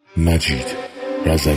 مجید رضوی.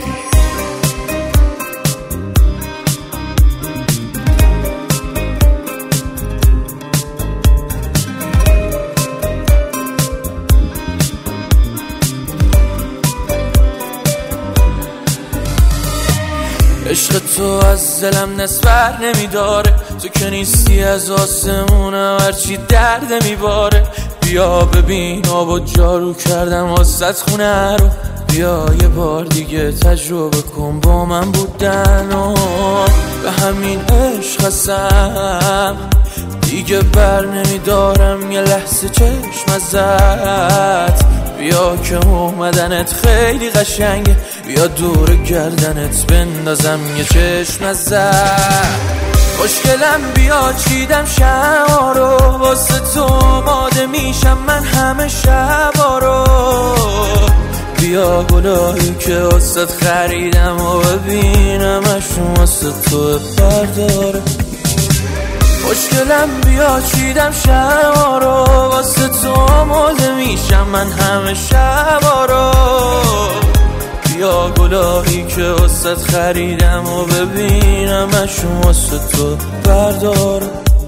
عشق تو از دلم نسبر نمیداره، تو که نیستی از آسمونم هرچی درد میباره. بیا ببین آب و جارو کردم واسط خونه رو، بیا یه بار دیگه تجربه کن با من بودن و به همین عشق هستم دیگه بر نمیدارم یه لحظه چشم ازت. بیا که اومدنت خیلی قشنگه، بیا دور گردنت بندازم یه چشم ازت. خوشگلم بیا چیدم شما رو، واسه تو آماده میشم من همه شبا رو. بیا گلایی که واسه خریدم و ببینمشون واسه تو برداره. خوشگلم بیا چیدم شما رو، واسه تو آماده میشم من همه شبا رو. بیا گلایی که واسه خریدم و ببینمشون واسه تو برداره.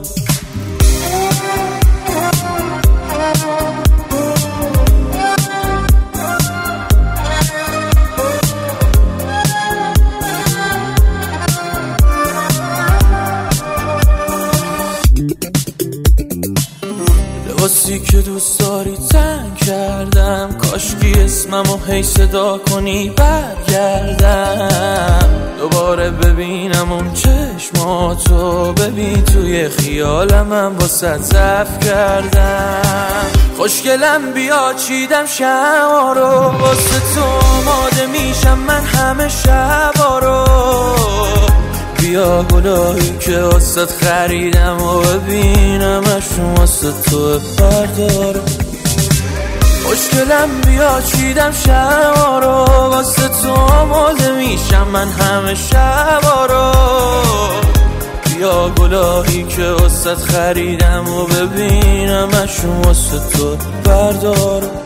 لباسی که دوست داری تن کردم، کاشکی اسممو هی صدا کنی برگردم. دوباره ببینم اون چشماتو، ببین توی خیالمم واسه ضعف کردم. خوشگلم بیا چیدم شما رو، واسه تو آماده میشم من همه شبا رو. بیا گلایی که واسه خریدم و ببینمشون واسه تو برداره. خوشگلم بیا چیدم شما رو، واسه تو آماده میشم من همه شبا رو. بیا گلایی که واسه خریدم و ببینمشون واسه تو برداره.